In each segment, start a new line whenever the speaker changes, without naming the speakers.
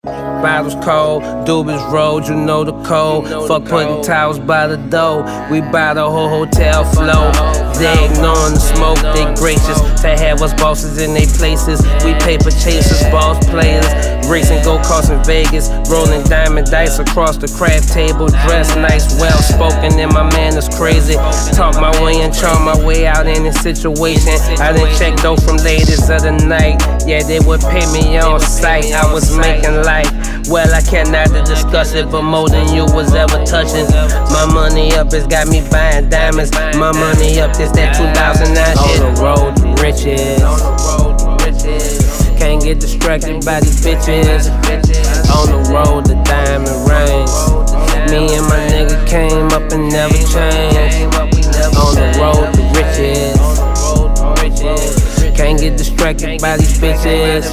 Bottles cold, doobies rolled, you know the code. Fuck putting towels by the door. We buy the whole hotel flow. They ignoring the smoke, they gracious. They have us bosses in they places. We paper chasers, boss players. Racing go-karts in Vegas. Rolling diamond dice across the craft table. Dressed nice, well spoken, and my man is crazy. Talk my way and charm my way out in this situation. I done checked dough from ladies of the night. Yeah, they would pay me on sight. I was making life. Well, I cannot discuss it, but more than you was ever touching. My money up, it's got me buying diamonds. My money up, this that 2009 shit. On the road to riches. Can't get distracted by these bitches. On the road to diamond rings. Me and my nigga came up and never changed. On the road to riches. Can't get distracted by these bitches.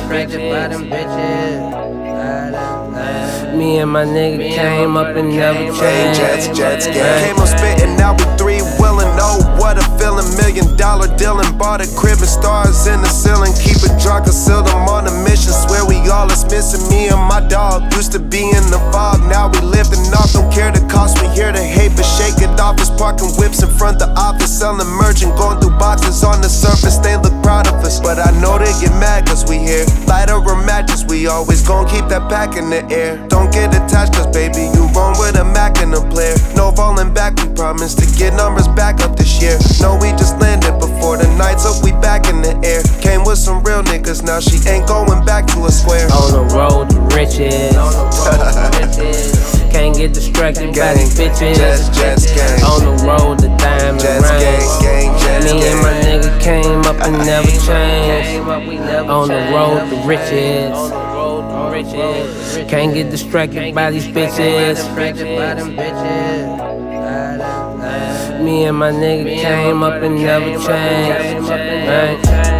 Me and my nigga came up and never changed.
Came up spittin', now we three willin'. Oh, what a feeling. $1 million dealin'. Bought a crib and stars in the ceiling. Keep it dry, conceal them on a mission. Swear we all is missing. Me and my dog used to be in the fog. Now we lifting off. Don't care the cost. We here to hate, but shake it off. It's parking whips in front the office. Selling merchant, going through boxes on the surface. They look proud of us, but I know they get mad cause we here. Light over matches, we always gon' keep that pack in the air. Don't get attached cause baby, you run with a Mac and a player. No falling back, we promise to get numbers back up this year. No, we just landed before the night's up, we back in the air. Came with some real niggas, now she ain't going back to a square.
On the road to riches. Can't get distracted by these bitches.
Just gang.
On the road to diamond rings. Me and my nigga came up and never changed. On the road to riches. Can't get distracted by these bitches. Me and my nigga came up and never changed.